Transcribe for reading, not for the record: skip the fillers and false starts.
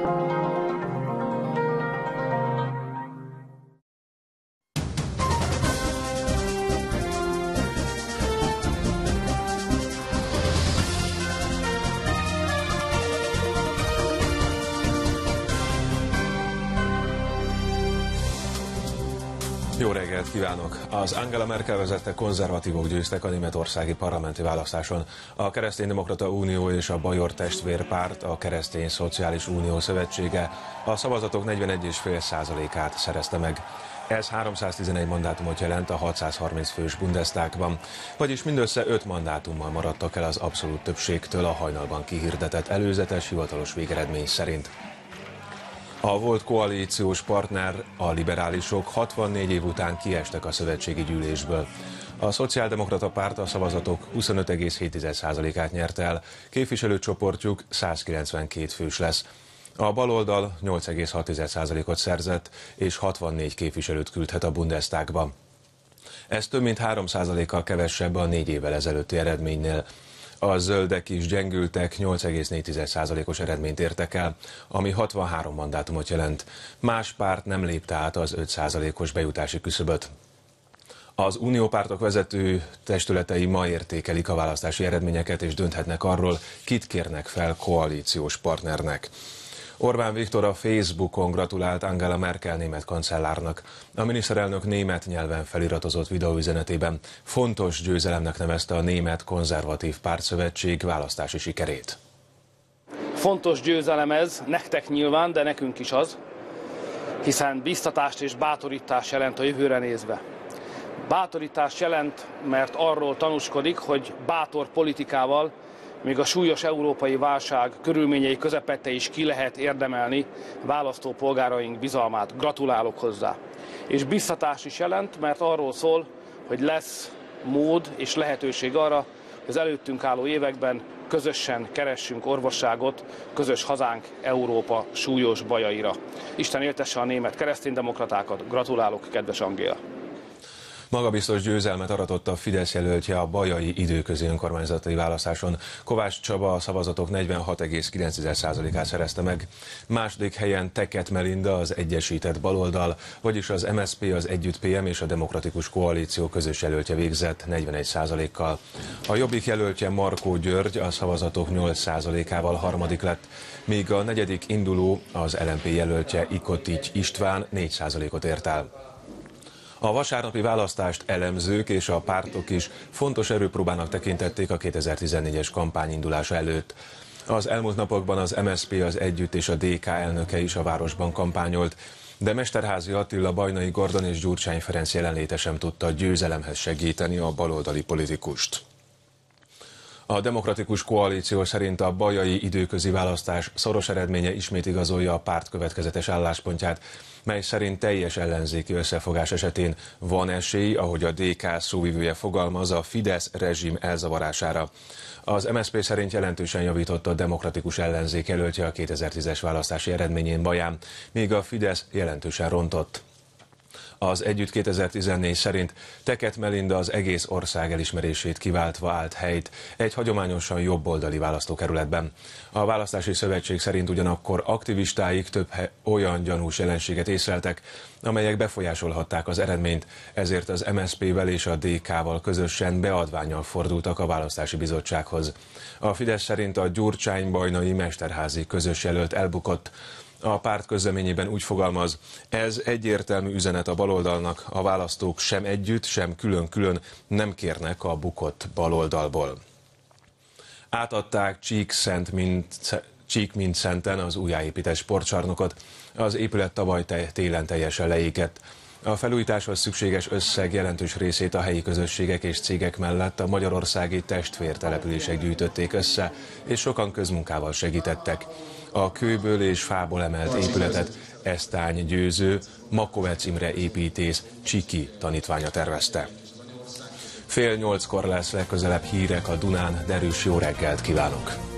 Jó reggelt kívánok! Az Angela Merkel vezette konzervatívok győztek a németországi parlamenti választáson. A Kereszténydemokrata Unió és a Bajor Testvérpárt, a Keresztény Szociális Unió Szövetsége a szavazatok 41,5%-át szerezte meg. Ez 311 mandátumot jelent a 630 fős Bundestagban, vagyis mindössze 5 mandátummal maradtak el az abszolút többségtől a hajnalban kihirdetett előzetes hivatalos végeredmény szerint. A volt koalíciós partner, a liberálisok 64 év után kiestek a szövetségi gyűlésből. A Szociáldemokrata Párt a szavazatok 25,7%-át nyerte el, képviselőcsoportjuk 192 fős lesz. A baloldal 8,6%-ot szerzett, és 64 képviselőt küldhet a Bundestagba. Ez több mint 3%-kal kevesebb a 4 évvel ezelőtti eredménynél. A zöldek is gyengültek, 8,4%-os eredményt értek el, ami 63 mandátumot jelent. Más párt nem lépte át az 5%-os bejutási küszöböt. Az uniópártok vezető testületei ma értékelik a választási eredményeket és dönthetnek arról, kit kérnek fel koalíciós partnernek. Orbán Viktor a Facebookon gratulált Angela Merkel német kancellárnak. A miniszterelnök német nyelven feliratozott videóüzenetében fontos győzelemnek nevezte a Német Konzervatív Pártszövetség választási sikerét. Fontos győzelem ez, nektek nyilván, de nekünk is az, hiszen biztatást és bátorítást jelent a jövőre nézve. Bátorítást jelent, mert arról tanúskodik, hogy bátor politikával még a súlyos európai válság körülményei közepette is ki lehet érdemelni választópolgáraink bizalmát. Gratulálok hozzá. És biztatás is jelent, mert arról szól, hogy lesz mód és lehetőség arra, hogy az előttünk álló években közösen keressünk orvosságot közös hazánk Európa súlyos bajaira. Isten éltesse a német kereszténydemokratákat. Gratulálok, kedves Angéla! Magabiztos győzelmet aratott a Fidesz jelöltje a bajai időközi önkormányzati választáson. Kovács Csaba a szavazatok 46,9%-át szerezte meg. Második helyen Teket Melinda, az Egyesített Baloldal, vagyis az MSZP, az Együtt PM és a Demokratikus Koalíció közös jelöltje végzett 41%-kal. A Jobbik jelöltje Markó György a szavazatok 8%-ával harmadik lett, míg a negyedik induló, az LMP jelöltje Ikotics István 4%-ot ért el. A vasárnapi választást elemzők és a pártok is fontos erőpróbának tekintették a 2014-es kampány indulása előtt. Az elmúlt napokban az MSZP, az Együtt és a DK elnöke is a városban kampányolt, de Mesterházy Attila, Bajnai Gordon és Gyurcsány Ferenc jelenléte sem tudta győzelemhez segíteni a baloldali politikust. A Demokratikus Koalíció szerint a bajai időközi választás szoros eredménye ismét igazolja a párt következetes álláspontját, mely szerint teljes ellenzéki összefogás esetén van esély, ahogy a DK szóvivője fogalmaz, a Fidesz rezsim elzavarására. Az MSZP szerint jelentősen javított a demokratikus ellenzék jelöltje a 2010-es választási eredményén Baján, míg a Fidesz jelentősen rontott. Az Együtt 2014 szerint Teket Melinda az egész ország elismerését kiváltva állt helyt egy hagyományosan jobboldali választókerületben. A választási szövetség szerint ugyanakkor aktivistáik több olyan gyanús jelenséget észleltek, amelyek befolyásolhatták az eredményt, ezért az MSZP-vel és a DK-val közösen beadvánnyal fordultak a választási bizottsághoz. A Fidesz szerint a Gyurcsány-Bajnai Mesterházy közös jelölt elbukott. A párt közleményében úgy fogalmaz, ez egyértelmű üzenet a baloldalnak, a választók sem együtt, sem külön-külön nem kérnek a bukott baloldalból. Átadták Csík-Mindszenten az újjáépített sportcsarnokot, az épület tavaly télen teljesen leégett. A felújításhoz szükséges összeg jelentős részét a helyi közösségek és cégek mellett a magyarországi testvértelepülések gyűjtötték össze, és sokan közmunkával segítettek. A kőből és fából emelt épületet Esztány Győző, Makovec Imre építész Csiki tanítványa tervezte. 7:30 lesz legközelebb hírek a Dunán, derűs jó reggelt kívánok!